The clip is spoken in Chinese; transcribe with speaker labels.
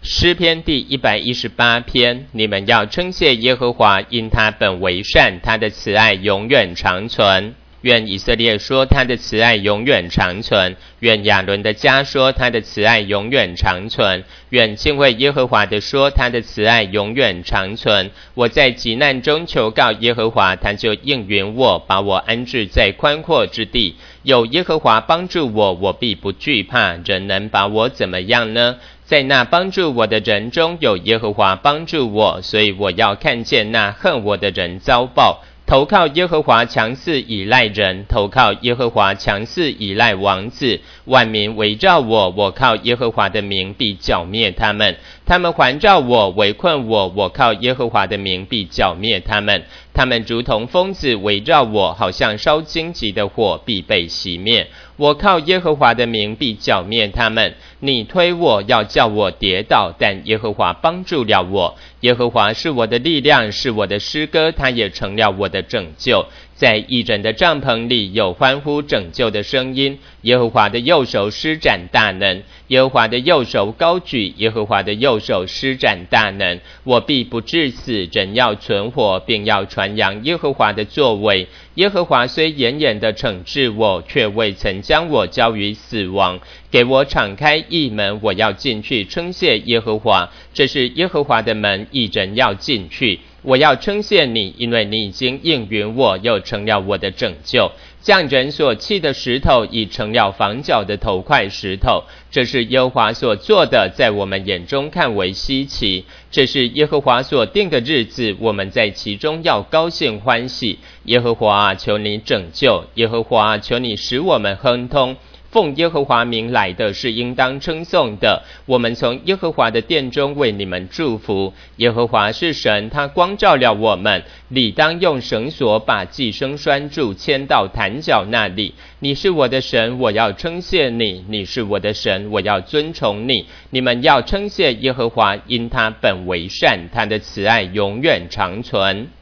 Speaker 1: 诗篇第118篇，你们要称谢耶和华，因他本为善，他的慈爱永远长存。愿以色列说他的慈爱永远长存，愿亚伦的家说他的慈爱永远长存，愿敬畏耶和华的说他的慈爱永远长存。我在急难中求告耶和华，他就应允我，把我安置在宽阔之地。有耶和华帮助我，我必不惧怕，人能把我怎么样呢？在那帮助我的人中有耶和华帮助我，所以我要看见那恨我的人遭报。投靠耶和华强似倚赖人，投靠耶和华强似倚赖王子。万民围绕我，我靠耶和华的名必剿灭他们。他们环绕我，围困我，我靠耶和华的名必剿灭他们。他们如同疯子围绕我，好像烧荆棘的火，必被熄灭。我靠耶和华的名必剿灭他们。你推我，要叫我跌倒，但耶和华帮助了我。耶和华是我的力量，是我的诗歌，他也成了我的拯救。在义人的帐篷里有欢呼拯救的声音。耶和华的右手施展大能，耶和华的右手高举，耶和华的右手施展大能。我必不致死，人要存活，并要传扬耶和华的作为。耶和华虽严严的惩治我，却未曾将我交于死亡。给我敞开义门，我要进去称谢耶和华。这是耶和华的门，义人要进去。我要称谢你，因为你已经应允我，又成了我的拯救。匠人所砌的石头，已成了房角的头块石头。这是耶和华所做的，在我们眼中看为稀奇。这是耶和华所定的日子，我们在其中要高兴欢喜。耶和华啊，求你拯救；耶和华啊，求你使我们亨通。奉耶和华名来的是应当称颂的，我们从耶和华的殿中为你们祝福。耶和华是神，他光照了我们，理当用绳索把寄生拴住，牵到坛角那里。你是我的神，我要称谢你；你是我的神，我要尊崇你。你们要称谢耶和华，因他本为善，他的慈爱永远长存。